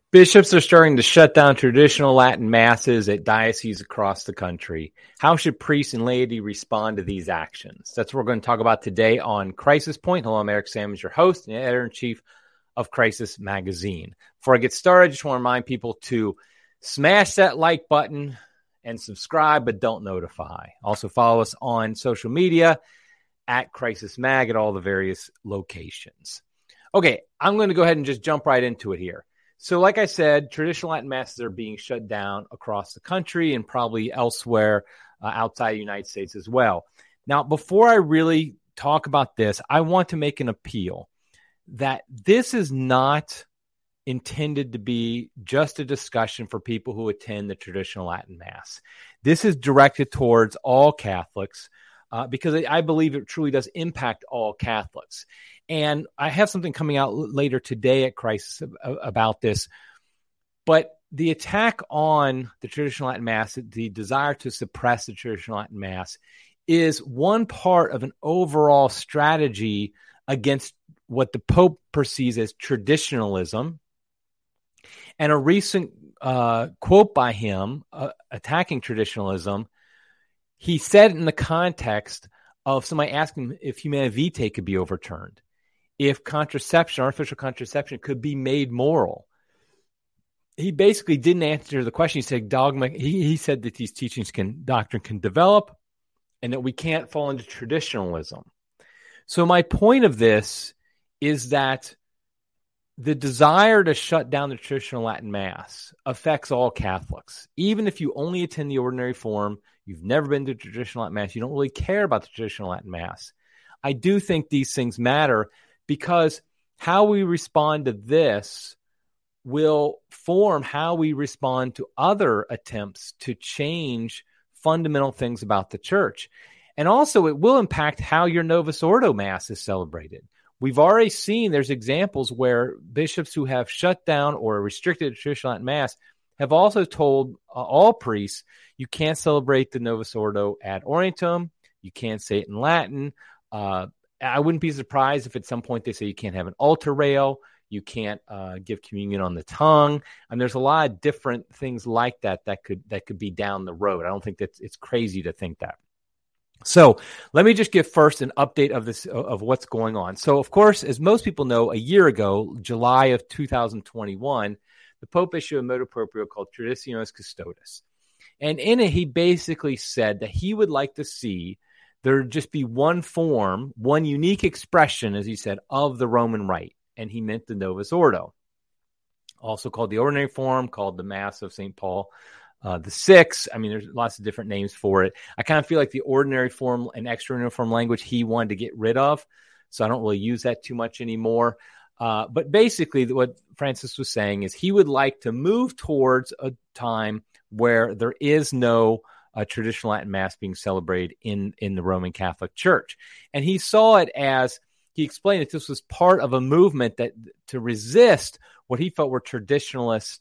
Bishops are starting to shut down traditional Latin masses at dioceses across the country. How should priests and laity respond to these actions? That's what we're going to talk about today on Crisis Point. Hello, I'm Eric Sammons, your host and editor-in-chief of Crisis Magazine. Before I get started, I just want to remind people to smash that like button and subscribe, but don't notify. Also follow us on social media at Crisis Mag at all the various locations. Okay, I'm going to go ahead and just jump right into it here. So like I said, traditional Latin masses are being shut down across the country and probably elsewhere outside the United States as well. Now, before I really talk about this, I want to make an appeal that this is not intended to be just a discussion for people who attend the traditional Latin Mass. This is directed towards all Catholics because I believe it truly does impact all Catholics. And I have something coming out later today at Crisis about this. But the attack on the traditional Latin Mass, the desire to suppress the traditional Latin Mass, is one part of an overall strategy against what the Pope perceives as traditionalism. And a recent quote by him attacking traditionalism, he said in the context of somebody asking if Humanae Vitae could be overturned, if contraception, artificial contraception, could be made moral. He basically didn't answer the question. He said dogma. He said that these teachings doctrine can develop, and that we can't fall into traditionalism. So my point of this is that the desire to shut down the traditional Latin Mass affects all Catholics. Even if you only attend the ordinary form, you've never been to traditional Latin Mass, you don't really care about the traditional Latin Mass. I do think these things matter because how we respond to this will form how we respond to other attempts to change fundamental things about the church. And also it will impact how your Novus Ordo Mass is celebrated. We've already seen there's examples where bishops who have shut down or restricted the traditional Latin Mass have also told all priests, you can't celebrate the Novus Ordo ad Orientem, you can't say it in Latin. I wouldn't be surprised if at some point they say you can't have an altar rail, you can't give communion on the tongue. And there's a lot of different things like that could be down the road. I don't think that it's crazy to think that. So let me just give first an update of what's going on. So, of course, as most people know, a year ago, July of 2021, the Pope issued a motu proprio called Traditionis Custodes. And in it, he basically said that he would like to see there just be one form, one unique expression, as he said, of the Roman Rite. And he meant the Novus Ordo, also called the ordinary form, called the Mass of St. Paul the Sixth. I mean, there's lots of different names for it. I kind of feel like the ordinary form and extraordinary form language he wanted to get rid of, so I don't really use that too much anymore. But basically, what Francis was saying is he would like to move towards a time where there is no traditional Latin Mass being celebrated in the Roman Catholic Church. And he saw it as, he explained that this was part of a movement that to resist what he felt were traditionalist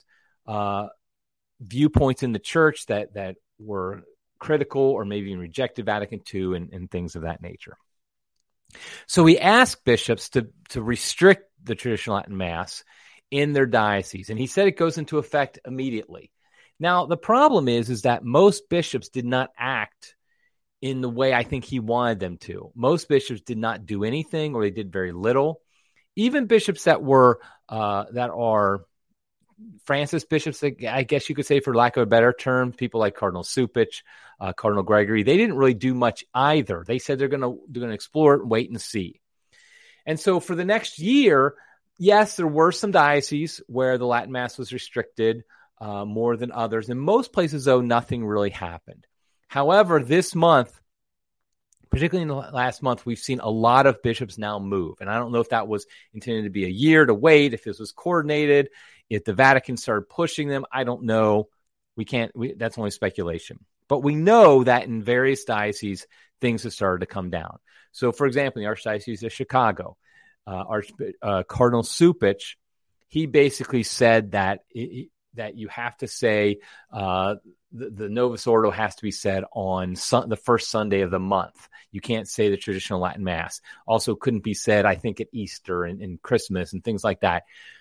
viewpoints in the church that were critical or maybe even rejected Vatican II and things of that nature. So he asked bishops to restrict the traditional Latin Mass in their diocese. And he said it goes into effect immediately. Now, the problem is that most bishops did not act in the way I think he wanted them to. Most bishops did not do anything, or they did very little. Even bishops that are Francis bishops, I guess you could say, for lack of a better term, people like Cardinal Cupich, Cardinal Gregory, they didn't really do much either. They said they're going to explore it and wait and see. And so for the next year, yes, there were some dioceses where the Latin Mass was restricted more than others. In most places, though, nothing really happened. However, this month, particularly in the last month, we've seen a lot of bishops now move. And I don't know if that was intended to be a year to wait, if this was coordinated, if the Vatican started pushing them. I don't know. That's only speculation. But we know that in various dioceses, things have started to come down. So, for example, in the Archdiocese of Chicago, Cardinal Cupich, he basically said that you have to say the Novus Ordo has to be said on the first Sunday of the month. You can't say the traditional Latin Mass. Also couldn't be said, I think, at Easter and Christmas and things like that.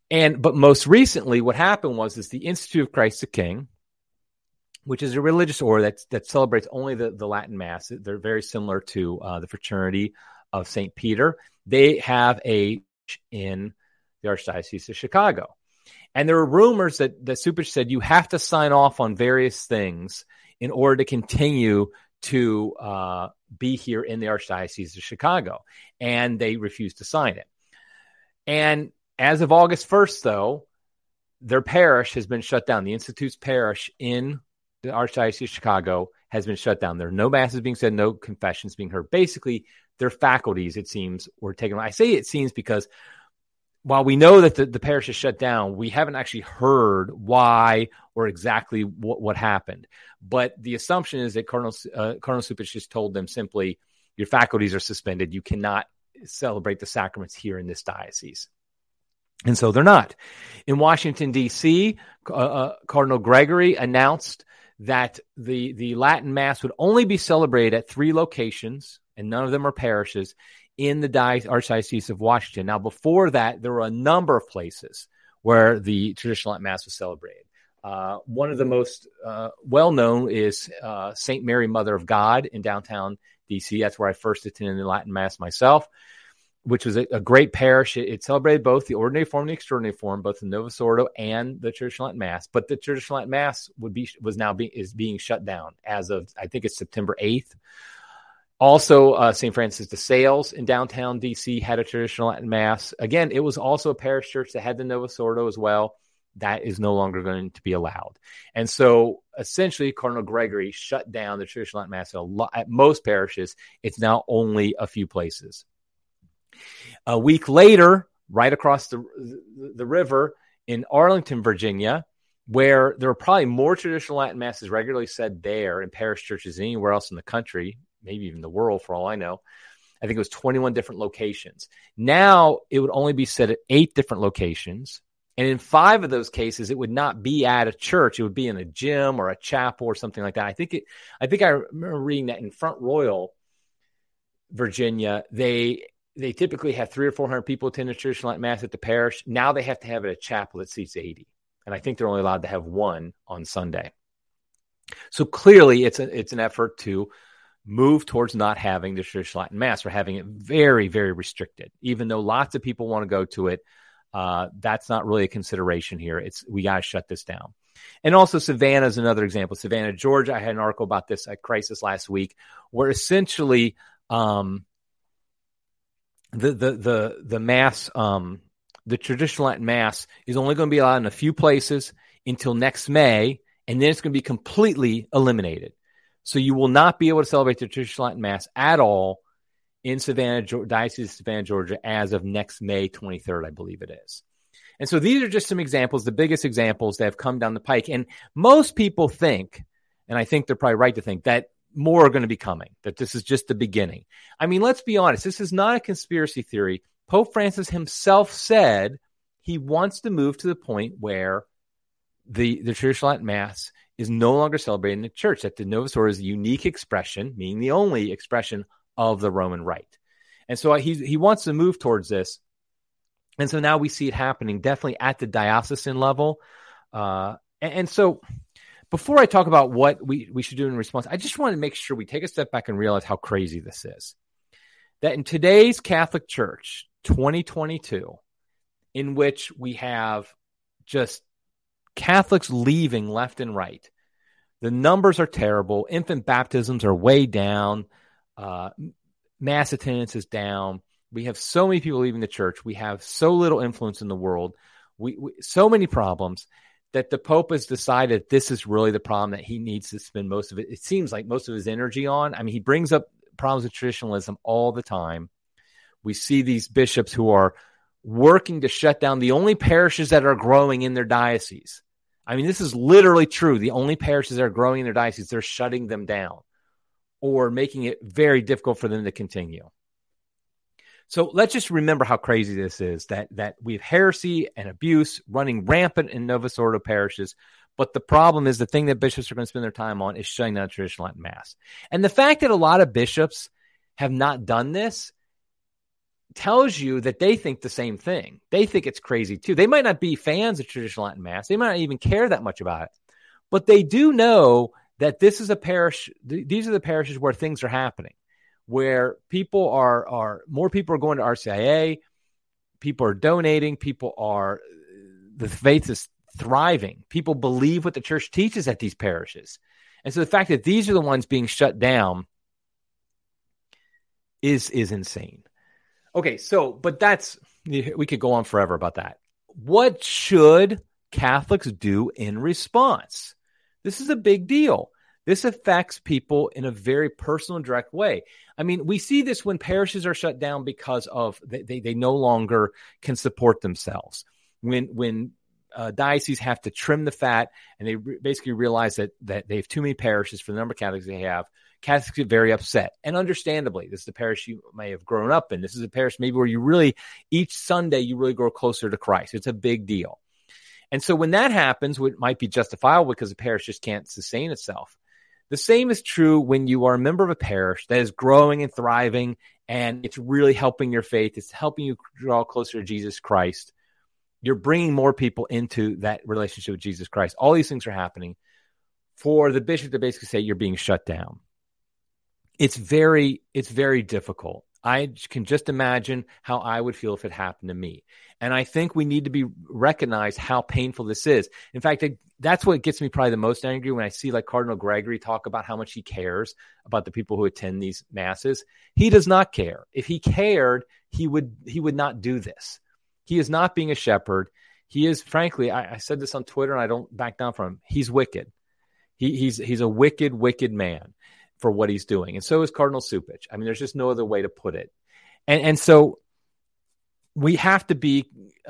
But most recently, what happened was the Institute of Christ the King, which is a religious order that celebrates only the Latin Mass. They're very similar to the Fraternity of St. Peter. They have a in the Archdiocese of Chicago. And there were rumors that Cupich said you have to sign off on various things in order to continue to be here in the Archdiocese of Chicago. And they refused to sign it. And as of August 1st, though, their parish has been shut down. The Institute's parish in the Archdiocese of Chicago has been shut down. There are no masses being said, no confessions being heard. Basically, their faculties, it seems, were taken away. I say it seems because while we know that the parish is shut down, we haven't actually heard why or exactly what happened. But the assumption is that Cardinal Cupich just told them simply, your faculties are suspended. You cannot celebrate the sacraments here in this diocese. And so they're not. In Washington, D.C., Cardinal Gregory announced that the Latin Mass would only be celebrated at 3 locations, and none of them are parishes, in the Archdiocese of Washington. Now, before that, there were a number of places where the traditional Latin Mass was celebrated. One of the most well-known is St. Mary, Mother of God in downtown D.C. That's where I first attended the Latin Mass myself, which was a great parish. It celebrated both the ordinary form and the extraordinary form, both the Novus Ordo and the traditional Latin Mass. But the traditional Latin Mass is being shut down as of, I think it's September 8th. Also, St. Francis de Sales in downtown D.C. had a traditional Latin Mass. Again, it was also a parish church that had the Novus Ordo as well. That is no longer going to be allowed. And so, essentially, Cardinal Gregory shut down the traditional Latin Mass at most parishes. It's now only a few places. A week later, right across the river in Arlington, Virginia, where there are probably more traditional Latin Masses regularly said there in parish churches than anywhere else in the country, maybe even the world for all I know. I think it was 21 different locations. Now it would only be said at 8 different locations. And in 5 of those cases, it would not be at a church. It would be in a gym or a chapel or something like that. I think I remember reading that in Front Royal, Virginia, they typically have 300 or 400 people attend a traditional Latin Mass at the parish. Now they have to have it at a chapel that seats 80. And I think they're only allowed to have 1 on Sunday. So clearly it's an effort to move towards not having the traditional Latin Mass or having it very, very restricted. Even though lots of people want to go to it, that's not really a consideration here. We got to shut this down. And also Savannah is another example. Savannah, Georgia, I had an article about this at Crisis last week, where essentially the Mass, the traditional Latin Mass is only going to be allowed in a few places until next May, and then it's going to be completely eliminated. So you will not be able to celebrate the traditional Latin Mass at all in Savannah, Diocese of Savannah, Georgia, as of next May 23rd, I believe it is. And so these are just some examples, the biggest examples that have come down the pike. And most people think, and I think they're probably right to think, that more are going to be coming, that this is just the beginning. I mean, let's be honest. This is not a conspiracy theory. Pope Francis himself said he wants to move to the point where the traditional Latin Mass is no longer celebrated in the church, that the Novus Ordo is a unique expression, meaning the only expression of the Roman Rite. And so he wants to move towards this. And so now we see it happening definitely at the diocesan level. And so before I talk about what we should do in response, I just want to make sure we take a step back and realize how crazy this is. That in today's Catholic Church, 2022, in which we have just Catholics leaving left and right, the numbers are terrible. Infant baptisms are way down. Mass attendance is down. We have so many people leaving the church. We have so little influence in the world. We so many problems that the Pope has decided this is really the problem that he needs to spend most of it. It seems like most of his energy on. I mean, he brings up problems with traditionalism all the time. We see these bishops who are working to shut down the only parishes that are growing in their diocese. I mean, this is literally true. The only parishes that are growing in their diocese, they're shutting them down or making it very difficult for them to continue. So let's just remember how crazy this is, that we have heresy and abuse running rampant in Novus Ordo parishes. But the problem is the thing that bishops are going to spend their time on is shutting down traditional Latin Mass. And the fact that a lot of bishops have not done this tells you that they think the same thing. They think it's crazy too. They might not be fans of traditional Latin Mass. They might not even care that much about it, but they do know that this is a parish. These are the parishes where things are happening, where people are more people are going to RCIA. People are donating. The faith is thriving. People believe what the church teaches at these parishes. And so the fact that these are the ones being shut down is insane. Okay, but we could go on forever about that. What should Catholics do in response? This is a big deal. This affects people in a very personal and direct way. I mean, we see this when parishes are shut down because of they no longer can support themselves. When dioceses have to trim the fat and they basically realize that they have too many parishes for the number of Catholics they have, Catholics get very upset. And understandably, this is the parish you may have grown up in. This is a parish maybe where each Sunday you really grow closer to Christ. It's a big deal. And so when that happens, it might be justifiable because the parish just can't sustain itself. The same is true when you are a member of a parish that is growing and thriving, and it's really helping your faith. It's helping you draw closer to Jesus Christ. You're bringing more people into that relationship with Jesus Christ. All these things are happening for the bishop to basically say you're being shut down. It's very difficult. I can just imagine how I would feel if it happened to me. And I think we need to recognize how painful this is. In fact, that's what gets me probably the most angry when I see like Cardinal Gregory talk about how much he cares about the people who attend these masses. He does not care. If he cared, he would not do this. He is not being a shepherd. He is, frankly, I said this on Twitter and I don't back down from him. He's wicked. He's a wicked, wicked man for what he's doing. And so is Cardinal Cupich. I mean, there's just no other way to put it. And so we have to be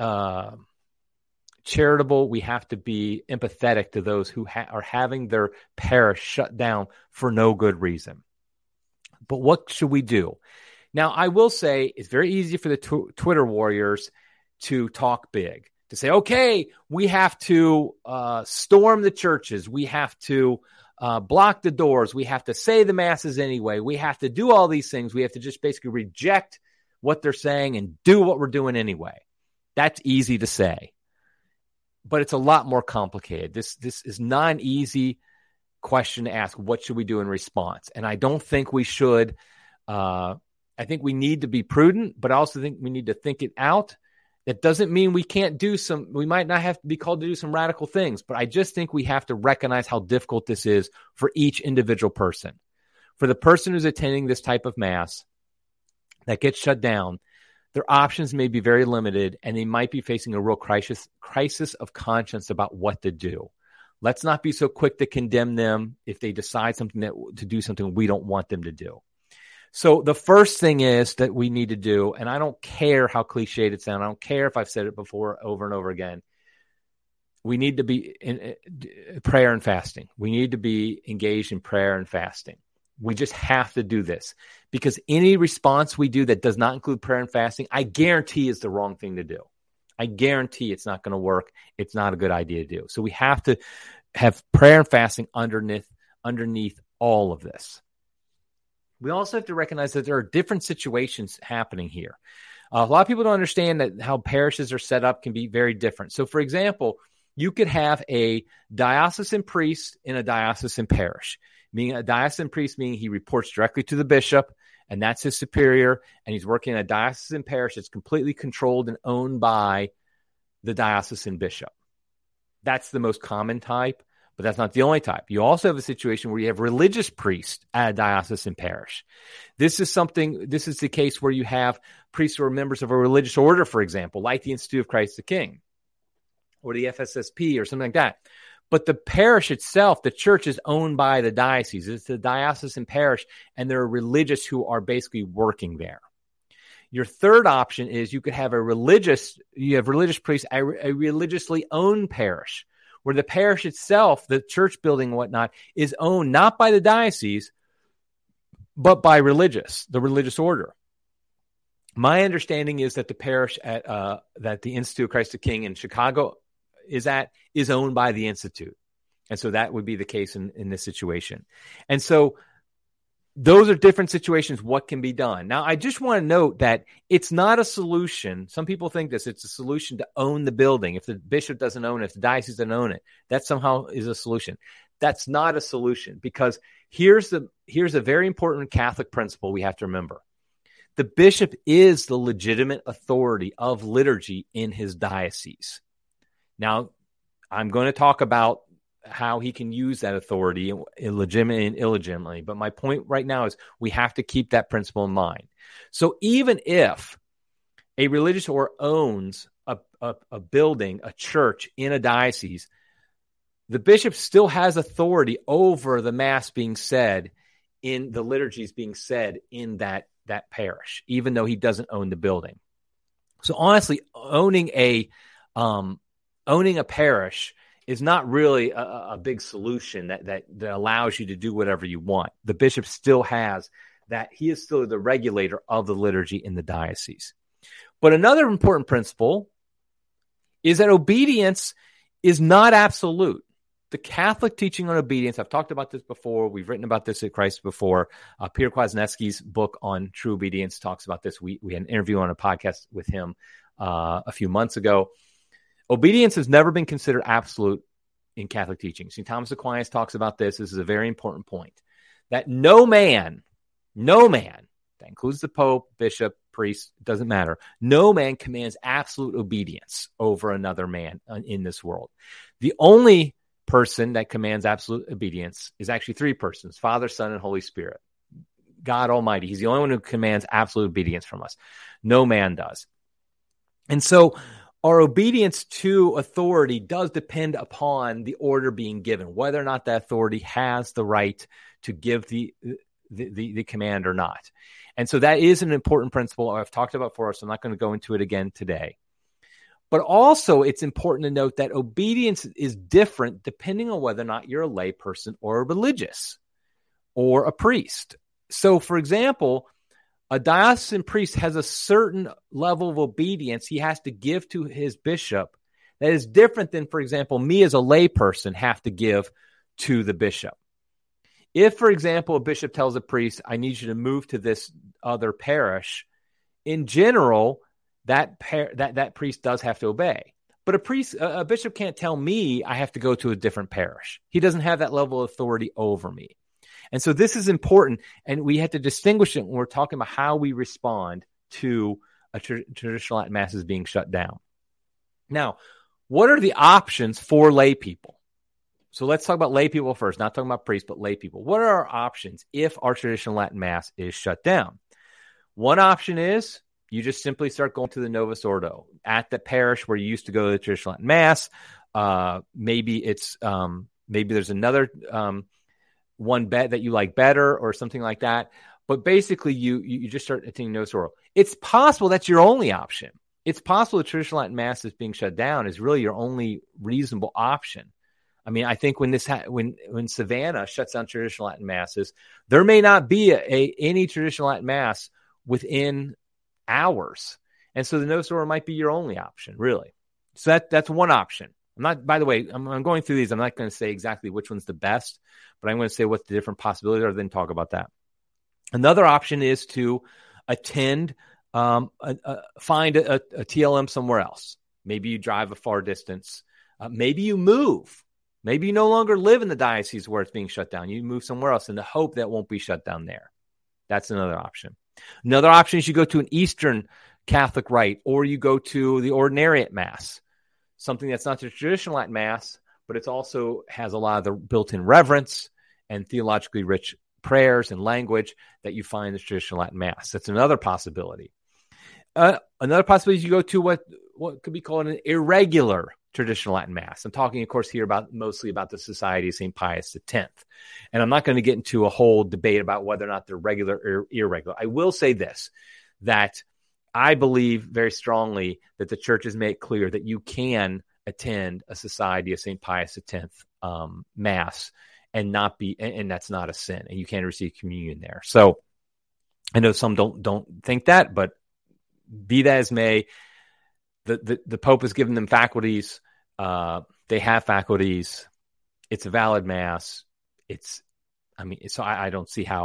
charitable. We have to be empathetic to those who are having their parish shut down for no good reason. But what should we do? Now, I will say it's very easy for the Twitter warriors to talk big, to say, okay, we have to storm the churches. We have to block the doors. We have to say the masses anyway. We have to do all these things. We have to just basically reject what they're saying and do what we're doing anyway. That's easy to say, but it's a lot more complicated. This is not an easy question to ask. What should we do in response? And I don't think we should. I think we need to be prudent, but I also think we need to think it out. That doesn't mean we can't we might not have to be called to do some radical things, but I just think we have to recognize how difficult this is for each individual person. For the person who's attending this type of mass that gets shut down, their options may be very limited and they might be facing a real crisis of conscience about what to do. Let's not be so quick to condemn them if they decide to do something we don't want them to do. So the first thing is that we need to do, and I don't care how cliched it sounds, I don't care if I've said it before over and over again, we need to be in prayer and fasting. We need to be engaged in prayer and fasting. We just have to do this because any response we do that does not include prayer and fasting, I guarantee is the wrong thing to do. I guarantee it's not going to work. It's not a good idea to do. So we have to have prayer and fasting underneath all of this. We also have to recognize that there are different situations happening here. A lot of people don't understand that how parishes are set up can be very different. So, for example, you could have a diocesan priest in a diocesan parish. Meaning a diocesan priest, meaning he reports directly to the bishop, and that's his superior, and he's working in a diocesan parish that's completely controlled and owned by the diocesan bishop. That's the most common type. But that's not the only type. You also have a situation where you have religious priests at a diocesan parish. This is the case where you have priests who are members of a religious order, for example, like the Institute of Christ the King or the FSSP or something like that. But the parish itself, the church, is owned by the diocese. It's the diocesan parish, and there are religious who are basically working there. Your third option is you could have religious priests, a religiously owned parish, where the parish itself, the church building and whatnot, is owned not by the diocese, but by the religious order. My understanding is that the parish that the Institute of Christ the King in Chicago is owned by the Institute. And so that would be the case in this situation. And so those are different situations. What can be done? Now, I just want to note that it's not a solution. Some people think this. It's a solution to own the building. If the bishop doesn't own it, if the diocese doesn't own it, that somehow is a solution. That's not a solution, because here's a very important Catholic principle we have to remember. The bishop is the legitimate authority of liturgy in his diocese. Now, I'm going to talk about how he can use that authority illegitimately and illegitimately. But my point right now is we have to keep that principle in mind. So even if a religious order owns a building, a church in a diocese, the bishop still has authority over the mass being said in the liturgies being said in that parish, even though he doesn't own the building. So honestly, owning a parish is not really a big solution that allows you to do whatever you want. The bishop still has that. He is still the regulator of the liturgy in the diocese. But another important principle is that obedience is not absolute. The Catholic teaching on obedience, I've talked about this before. We've written about this at Christ before. Peter Kwasniewski's book on true obedience talks about this. We had an interview on a podcast with him a few months ago. Obedience has never been considered absolute in Catholic teaching. St. Thomas Aquinas talks about this. This is a very important point, that no man, that includes the Pope, bishop, priest, doesn't matter. No man commands absolute obedience over another man in this world. The only person that commands absolute obedience is actually three persons: Father, Son, and Holy Spirit. God Almighty. He's the only one who commands absolute obedience from us. No man does. And so our obedience to authority does depend upon the order being given, whether or not that authority has the right to give the command or not. And so that is an important principle I've talked about for us. I'm not going to go into it again today. But also, it's important to note that obedience is different depending on whether or not you're a lay person or a religious or a priest. So, for example, a diocesan priest has a certain level of obedience he has to give to his bishop that is different than, for example, me as a lay person have to give to the bishop. If, for example, a bishop tells a priest, I need you to move to this other parish, in general, that priest does have to obey. But a bishop can't tell me I have to go to a different parish. He doesn't have that level of authority over me. And so this is important, and we have to distinguish it when we're talking about how we respond to a traditional Latin Masses being shut down. Now, what are the options for lay people? So let's talk about lay people first, not talking about priests, but lay people. What are our options if our traditional Latin Mass is shut down? One option is you just simply start going to the Novus Ordo at the parish where you used to go to the traditional Latin Mass. Maybe there's another one bet that you like better or something like that. But basically, you just start attending Novus Ordo. It's possible that's your only option. It's possible the traditional Latin Mass is being shut down is really your only reasonable option. I mean, I think when Savannah shuts down traditional Latin Masses, there may not be any traditional Latin Mass within hours. And so the Novus Ordo might be your only option, really. So that's one option. By the way, I'm going through these. I'm not going to say exactly which one's the best, but I'm going to say what the different possibilities are, then talk about that. Another option is to attend, find a TLM somewhere else. Maybe you drive a far distance. Maybe you move. Maybe you no longer live in the diocese where it's being shut down. You move somewhere else in the hope that won't be shut down there. That's another option. Another option is you go to an Eastern Catholic rite, or you go to the Ordinariate Mass, something that's not the traditional Latin Mass, but it also has a lot of the built-in reverence and theologically rich prayers and language that you find in the traditional Latin Mass. That's another possibility. Another possibility is you go to what could be called an irregular traditional Latin Mass. I'm talking, of course, here mostly about the Society of St. Pius X. And I'm not going to get into a whole debate about whether or not they're regular or irregular. I will say this, that I believe very strongly that the church has made clear that you can attend a Society of St. Pius X Mass and that's not a sin, and you can receive communion there. So I know some don't think that, but be that as may, the Pope has given them faculties. They have faculties. It's a valid Mass. So I don't see how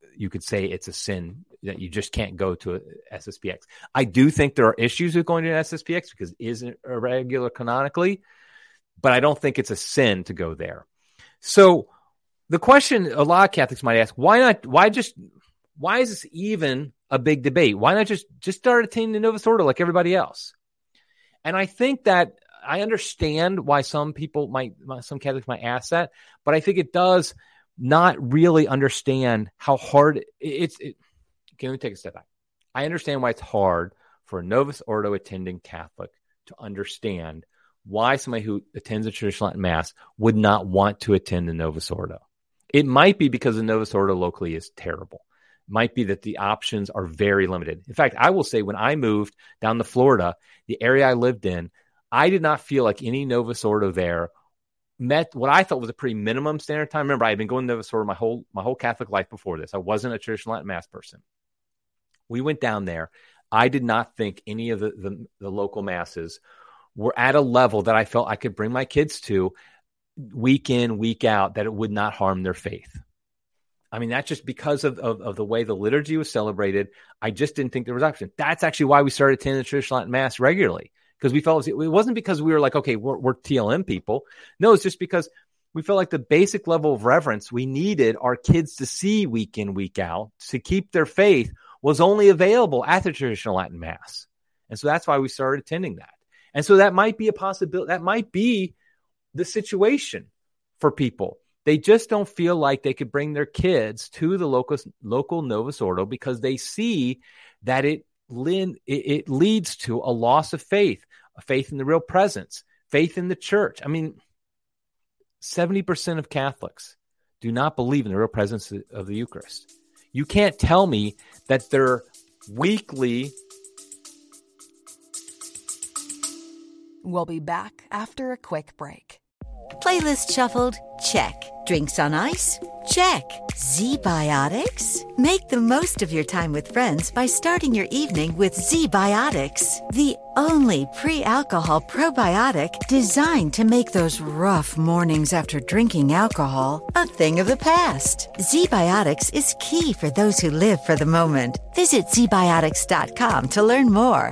you could say it's a sin that you just can't go to a SSPX. I do think there are issues with going to an SSPX because it isn't irregular canonically, but I don't think it's a sin to go there. So the question a lot of Catholics might ask, why not? Why is this even a big debate? Why not just start attending the Novus Ordo like everybody else? And I think that I understand why some Catholics might ask that, but I think it does not really understand how hard it's. Can we take a step back? I understand why it's hard for a Novus Ordo attending Catholic to understand why somebody who attends a traditional Latin Mass would not want to attend the Novus Ordo. It might be because the Novus Ordo locally is terrible. It might be that the options are very limited. In fact, I will say when I moved down to Florida, the area I lived in, I did not feel like any Novus Ordo there met what I thought was a pretty minimum standard time. Remember, I had been going to Novus Ordo my whole Catholic life before this. I wasn't a traditional Latin Mass person. We went down there. I did not think any of the local masses were at a level that I felt I could bring my kids to week in, week out, that it would not harm their faith. I mean, that's just because of the way the liturgy was celebrated. I just didn't think there was option. That's actually why we started attending the traditional Latin Mass regularly, because we felt it wasn't because we were like, okay, we're TLM people. No, it's just because we felt like the basic level of reverence we needed our kids to see week in, week out to keep their faith was only available at the traditional Latin Mass. And so that's why we started attending that. And so that might be a possibility. That might be the situation for people. They just don't feel like they could bring their kids to the local Novus Ordo because they see that it leads to a loss of faith, a faith in the real presence, faith in the church. I mean, 70% of Catholics do not believe in the real presence of the Eucharist. You can't tell me that their weekly. We'll be back after a quick break. Playlist shuffled? Check. Drinks on ice? Check. Z-Biotics? Make the most of your time with friends by starting your evening with Z-Biotics, the only pre-alcohol probiotic designed to make those rough mornings after drinking alcohol a thing of the past. Z-Biotics is key for those who live for the moment. Visit zbiotics.com to learn more.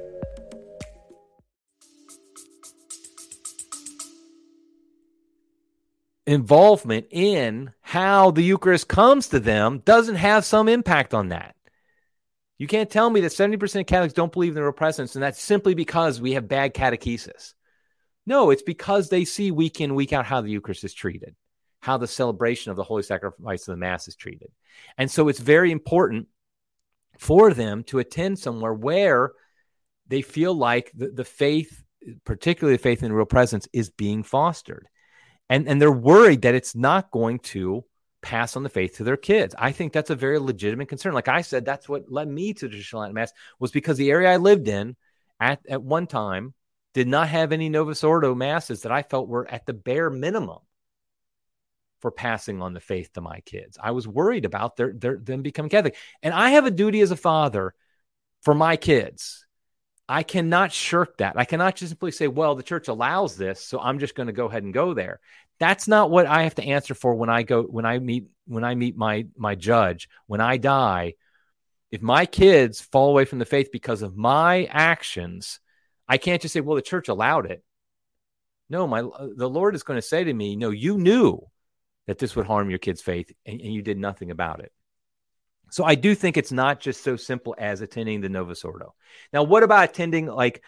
Involvement in how the Eucharist comes to them doesn't have some impact on that. You can't tell me that 70% of Catholics don't believe in the real presence, and that's simply because we have bad catechesis. No, it's because they see week in, week out how the Eucharist is treated, how the celebration of the Holy Sacrifice of the Mass is treated. And so it's very important for them to attend somewhere where they feel like the faith, particularly the faith in the real presence, is being fostered. And they're worried that it's not going to pass on the faith to their kids. I think that's a very legitimate concern. Like I said, that's what led me to traditional Latin Mass, was because the area I lived in at one time did not have any Novus Ordo masses that I felt were at the bare minimum for passing on the faith to my kids. I was worried about them becoming Catholic. And I have a duty as a father for my kids. I cannot shirk that. I cannot just simply say, well, the church allows this, so I'm just going to go ahead and go there. That's not what I have to answer for when I meet my judge, when I die. If my kids fall away from the faith because of my actions, I can't just say, well, the church allowed it. No, the Lord is going to say to me, no, you knew that this would harm your kid's faith, and you did nothing about it. So I do think it's not just so simple as attending the Novus Ordo. Now, what about attending, what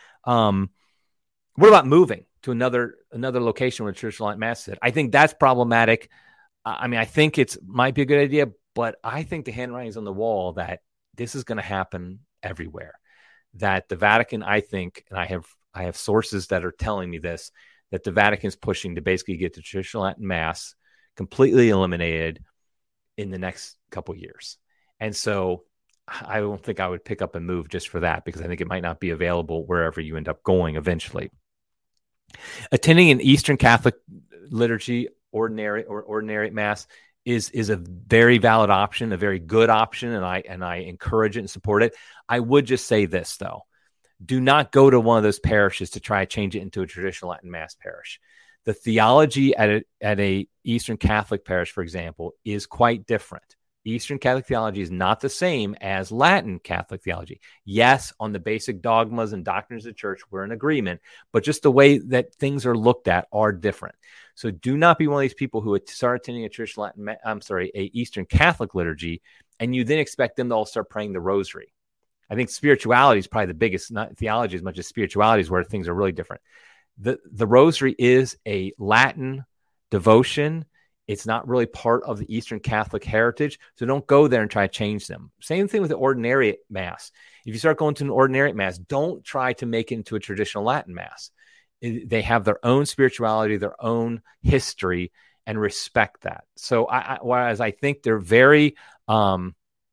about moving to another location where traditional Latin Mass is? I think that's problematic. I think it might be a good idea, but I think the handwriting's on the wall that this is going to happen everywhere. That the Vatican, I think, and I have sources that are telling me this, that the Vatican is pushing to basically get the traditional Latin Mass completely eliminated in the next couple of years. And so I don't think I would pick up and move just for that, because I think it might not be available wherever you end up going eventually. Attending an Eastern Catholic liturgy, ordinary Mass, is a very valid option, a very good option, and I encourage it and support it. I would just say this, though. Do not go to one of those parishes to try to change it into a traditional Latin Mass parish. The theology at a Eastern Catholic parish, for example, is quite different. Eastern Catholic theology is not the same as Latin Catholic theology. Yes, on the basic dogmas and doctrines of the church, we're in agreement, but just the way that things are looked at are different. So do not be one of these people who start attending a Eastern Catholic liturgy, and you then expect them to all start praying the rosary. I think spirituality is probably the biggest, not theology as much as spirituality is where things are really different. The rosary is a Latin devotion. It's not really part of the Eastern Catholic heritage, so don't go there and try to change them. Same thing with the ordinariate Mass. If you start going to an ordinariate Mass, don't try to make it into a traditional Latin Mass. They have their own spirituality, their own history, and respect that. So whereas I think they're very, they're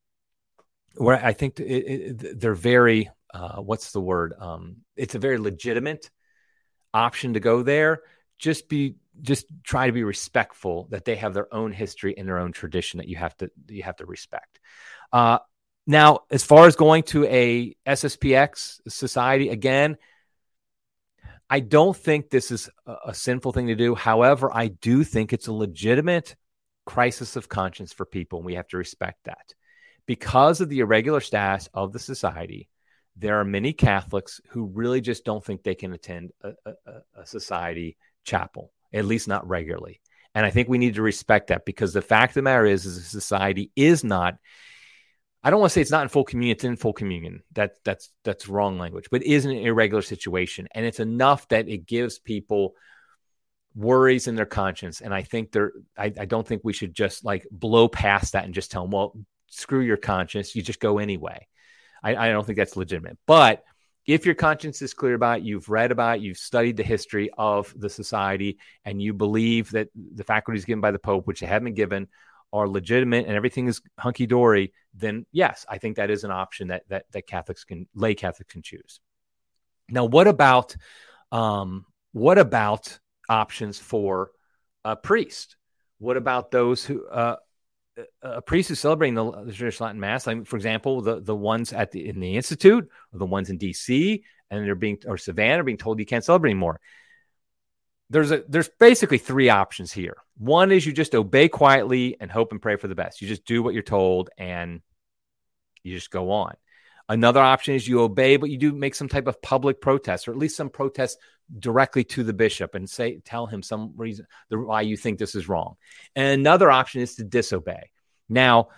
very, what's the word? It's a very legitimate option to go there. Just try to be respectful that they have their own history and their own tradition that you have to respect. Now, as far as going to a SSPX society, again, I don't think this is a sinful thing to do. However, I do think it's a legitimate crisis of conscience for people, and we have to respect that. Because of the irregular status of the society, there are many Catholics who really just don't think they can attend a society chapel, at least not regularly. And I think we need to respect that, because the fact of the matter is the society is not, I don't want to say it's not in full communion, it's in full communion. That's wrong language, but it is an irregular situation. And it's enough that it gives people worries in their conscience. And I think I don't think we should just like blow past that and just tell them, well, screw your conscience, you just go anyway. I don't think that's legitimate. But if your conscience is clear about it, you've read about it, you've studied the history of the society, and you believe that the faculties given by the Pope, which they haven't been given, are legitimate and everything is hunky-dory, then yes, I think that is an option that lay Catholics can choose. Now, what about options for a priest? What about those who a priest who's celebrating the traditional Latin Mass, like, for example, the ones in the Institute, or the ones in DC, and or Savannah are being told you can't celebrate anymore. There's basically three options here. One is you just obey quietly and hope and pray for the best. You just do what you're told and you just go on. Another option is you obey, but you do make some type of public protest, or at least some protest directly to the bishop and tell him some reason why you think this is wrong. And another option is to disobey. Now,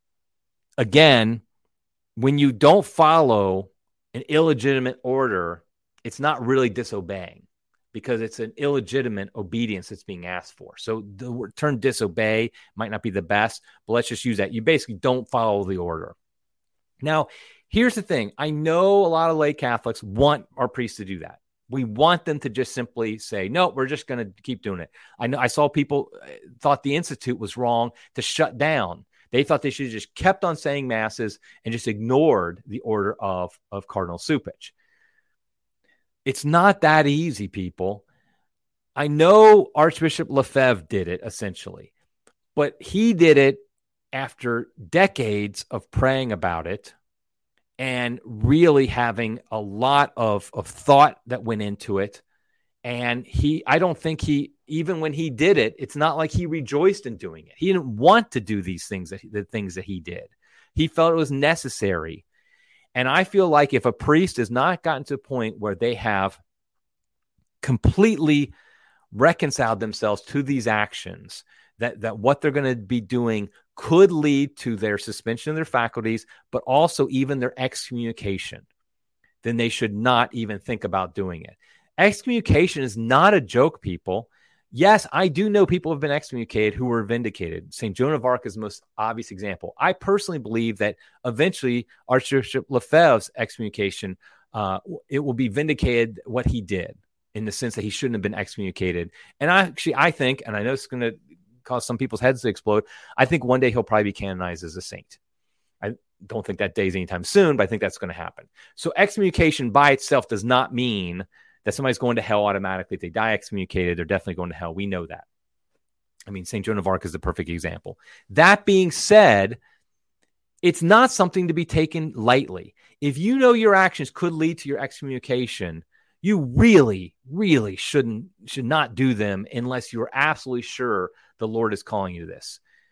again, when you don't follow an illegitimate order, it's not really disobeying, because it's an illegitimate obedience that's being asked for. So the term disobey might not be the best, but let's just use that. You basically don't follow the order. Now, here's the thing. I know a lot of lay Catholics want our priests to do that. We want them to just simply say, no, we're just going to keep doing it. I saw people thought the Institute was wrong to shut down. They thought they should have just kept on saying masses and just ignored the order of Cardinal Cupich. It's not that easy, people. I know Archbishop Lefebvre did it, essentially, but he did it after decades of praying about it and really having a lot of thought that went into it. And I don't think even when he did it, it's not like he rejoiced in doing it. He didn't want to do these things, the things that he did. He felt it was necessary. And I feel like if a priest has not gotten to a point where they have completely reconciled themselves to these actions, that what they're going to be doing could lead to their suspension of their faculties, but also even their excommunication, then they should not even think about doing it. Excommunication is not a joke, people. Yes, I do know people have been excommunicated who were vindicated. St. Joan of Arc is the most obvious example. I personally believe that eventually Archbishop Lefebvre's excommunication, it will be vindicated what he did, in the sense that he shouldn't have been excommunicated. And I think, and I know it's going to cause some people's heads to explode, I think one day he'll probably be canonized as a saint. I don't think that day's anytime soon, but I think that's going to happen. So excommunication by itself does not mean that somebody's going to hell automatically. If they die excommunicated, they're definitely going to hell. We know that. I mean, St. Joan of Arc is the perfect example. That being said, it's not something to be taken lightly. If you know your actions could lead to your excommunication, you really, really should not do them unless you're absolutely sure the Lord is calling you to this.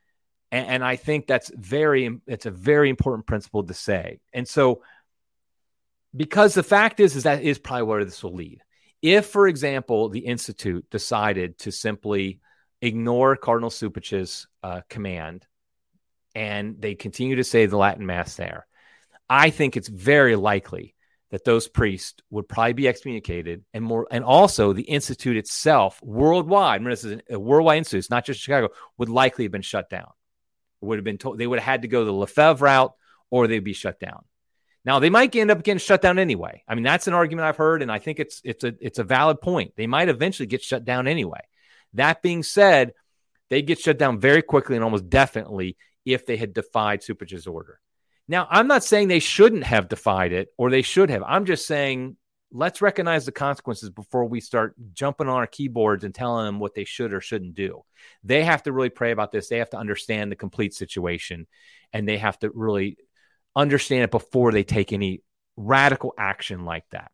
And I think it's a very important principle to say. And so, because the fact is that is probably where this will lead. If, for example, the Institute decided to simply ignore Cardinal Cupich's command and they continue to say the Latin Mass there, I think it's very likely that those priests would probably be excommunicated, and also the Institute itself worldwide, remember this is a worldwide institute, it's not just Chicago, would likely have been shut down. Would have been told they would have had to go the Lefebvre route, or they'd be shut down. Now they might end up getting shut down anyway. I mean, that's an argument I've heard, and I think it's a valid point. They might eventually get shut down anyway. That being said, they get shut down very quickly and almost definitely if they had defied Cupich's order. Now, I'm not saying they shouldn't have defied it or they should have. I'm just saying let's recognize the consequences before we start jumping on our keyboards and telling them what they should or shouldn't do. They have to really pray about this. They have to understand the complete situation, and they have to really understand it before they take any radical action like that.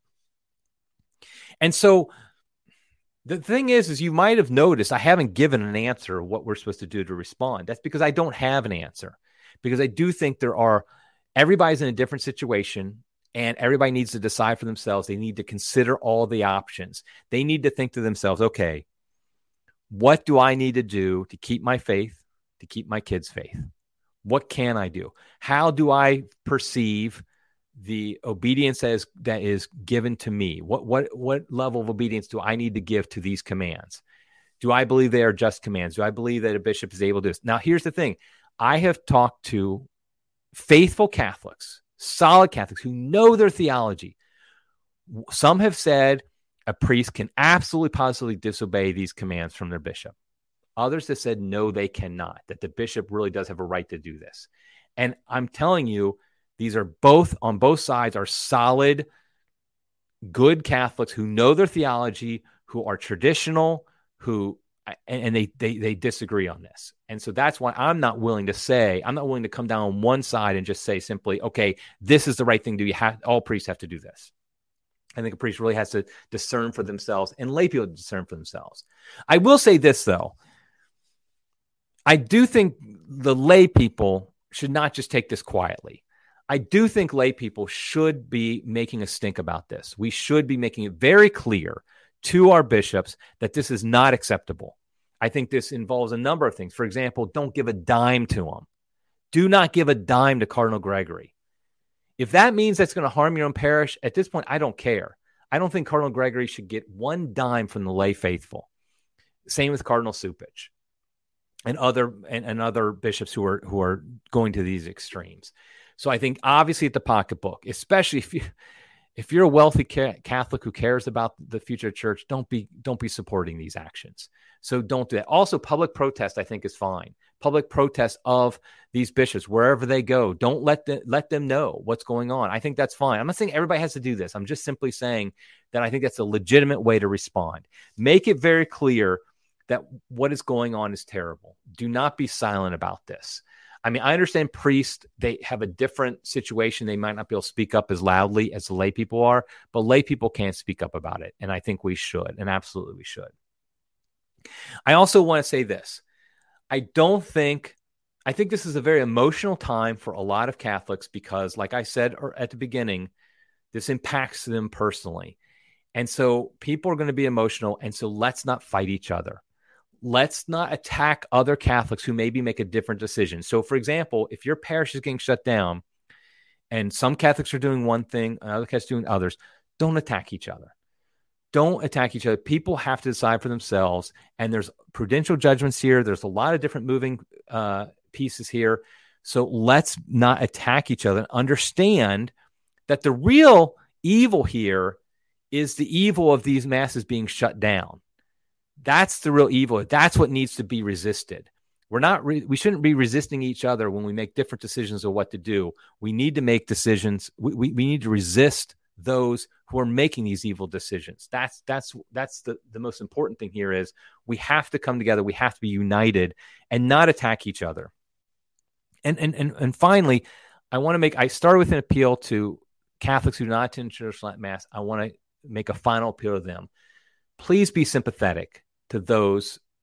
And so the thing is you might have noticed I haven't given an answer of what we're supposed to do to respond. That's because I don't have an answer, because I do think everybody's in a different situation and everybody needs to decide for themselves. They need to consider all the options. They need to think to themselves, okay, what do I need to do to keep my faith, to keep my kids' faith? What can I do? How do I perceive the obedience that is given to me? What level of obedience do I need to give to these commands? Do I believe they are just commands? Do I believe that a bishop is able to do this? Now, here's the thing. I have talked to faithful Catholics, solid Catholics who know their theology. Some have said a priest can absolutely positively disobey these commands from their bishop. Others have said, no, they cannot, that the bishop really does have a right to do this. And I'm telling you, these are on both sides are solid, good Catholics who know their theology, who are traditional, and they disagree on this. And so that's why I'm not willing to come down on one side and just say simply, okay, this is the right thing to do. All priests have to do this. I think a priest really has to discern for themselves, and lay people discern for themselves. I will say this, though. I do think the lay people should not just take this quietly. I do think lay people should be making a stink about this. We should be making it very clear to our bishops that this is not acceptable. I think this involves a number of things. For example, don't give a dime to them. Do not give a dime to Cardinal Gregory. If that means that's going to harm your own parish, at this point, I don't care. I don't think Cardinal Gregory should get one dime from the lay faithful. Same with Cardinal Cupich and other bishops who are going to these extremes. So I think obviously at the pocketbook, especially if you're a wealthy Catholic who cares about the future of church, don't be supporting these actions. So don't do that. Also, public protest I think is fine. Public protest of these bishops wherever they go. Don't let them know what's going on. I think that's fine. I'm not saying everybody has to do this. I'm just simply saying that I think that's a legitimate way to respond. Make it very clear that what is going on is terrible. Do not be silent about this. I mean, I understand priests, they have a different situation. They might not be able to speak up as loudly as the lay people are, but lay people can't speak up about it. And I think we should, and absolutely we should. I also want to say this. I think this is a very emotional time for a lot of Catholics because, like I said at the beginning, this impacts them personally. And so people are going to be emotional. And so let's not fight each other. Let's not attack other Catholics who maybe make a different decision. So, for example, if your parish is getting shut down and some Catholics are doing one thing and other Catholics doing others, don't attack each other. Don't attack each other. People have to decide for themselves. And there's prudential judgments here. There's a lot of different moving pieces here. So let's not attack each other. Understand that the real evil here is the evil of these masses being shut down. That's the real evil. That's what needs to be resisted. We shouldn't be resisting each other when we make different decisions of what to do. We need to make decisions. We need to resist those who are making these evil decisions. That's the most important thing here is we have to come together. We have to be united and not attack each other. And finally, I started with an appeal to Catholics who do not attend church Latin Mass. I want to make a final appeal to them. Please be sympathetic to those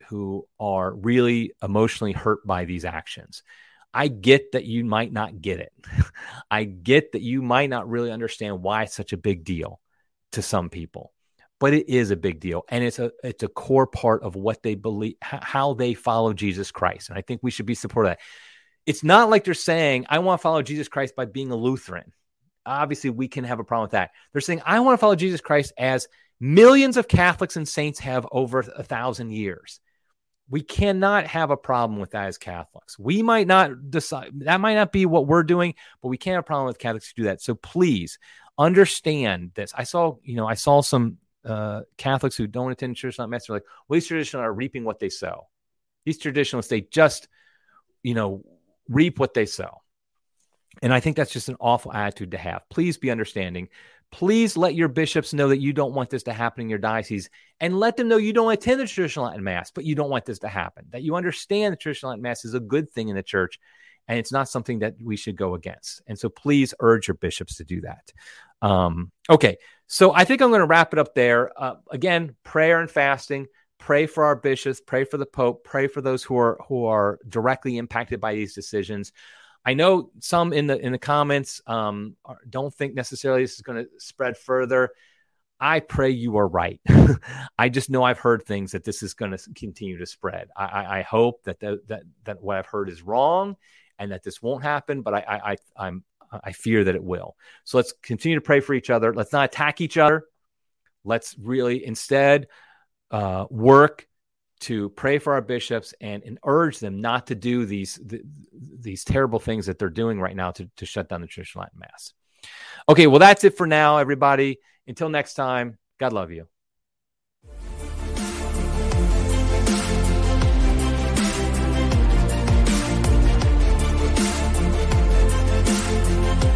who are really emotionally hurt by these actions. I get that you might not get it. I get that you might not really understand why it's such a big deal to some people, but it is a big deal. And it's a core part of what they believe, how they follow Jesus Christ. And I think we should be supportive of that. It's not like they're saying, I want to follow Jesus Christ by being a Lutheran. Obviously, we can have a problem with that. They're saying, I want to follow Jesus Christ as millions of Catholics and saints have over 1,000 years. We cannot have a problem with that as Catholics. We might not decide, that might not be what we're doing, but we can't have a problem with Catholics who do that. So please understand this. I saw some Catholics who don't attend church, not mass, are like, well, these traditionalists are reaping what they sow. These traditionalists, they just, reap what they sow. And I think that's just an awful attitude to have. Please be understanding. Please let your bishops know that you don't want this to happen in your diocese, and let them know you don't attend the traditional Latin Mass, but you don't want this to happen, that you understand the traditional Latin Mass is a good thing in the church, and it's not something that we should go against. And so please urge your bishops to do that. Okay, so I think I'm going to wrap it up there. Again, prayer and fasting. Pray for our bishops, pray for the Pope, pray for those who are directly impacted by these decisions. I know some in the comments don't think necessarily this is going to spread further. I pray you are right. I just know I've heard things that this is going to continue to spread. I hope that what I've heard is wrong and that this won't happen, but I fear that it will. So let's continue to pray for each other. Let's not attack each other. Let's really instead work to pray for our bishops and urge them not to do these terrible things that they're doing right now to shut down the traditional Latin Mass. Okay, well, that's it for now, everybody. Until next time, God love you.